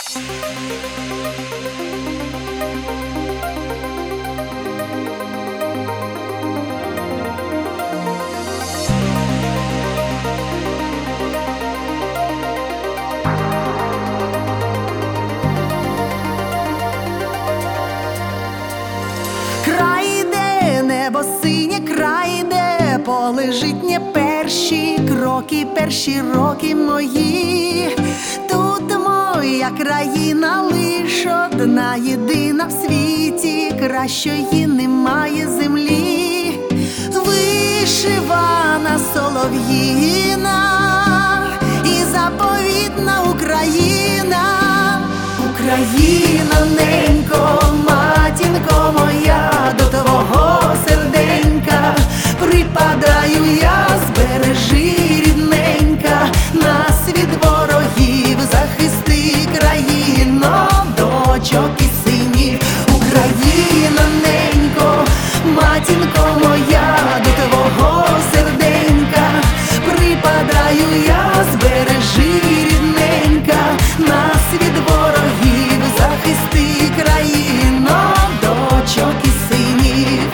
Край, де небо синє, край, де полежить не перші кроки, перші роки мої. Тут моя країна лиш одна єдина в світі, кращої немає землі. Вишивана солов'їна і заповітна Україна. Україна, ненько, матінко моя, до твого серденька припадаю я, збережи, рідненька, нас від ворогів захисти, країно, дочок і синів. Україна, ненько, матінко моя, до твого серденька припадаю я, збережи, рідненька, нас від ворогів захисти, країно, дочок і синів.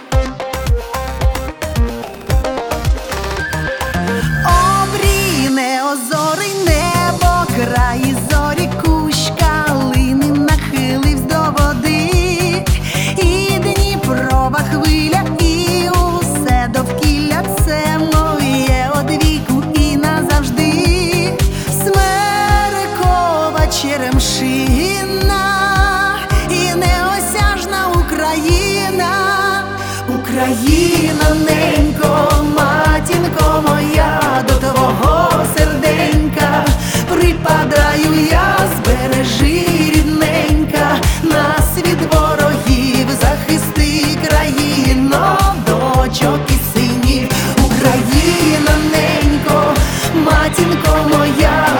Обрій неозорий небо, краї зорі, кущ калини нахиливсь до води, і Дніпрова хвиля, і усе довкілля це моє одвіку і назавжди. Смерекова черемшина і неосяжна Україна. Україна, ненько, матінко моя, до твого серденька припадаю я, збережи, рідненька, нас від ворогів захисти, країно, дочок і синів. Україна, ненько, матінко моя,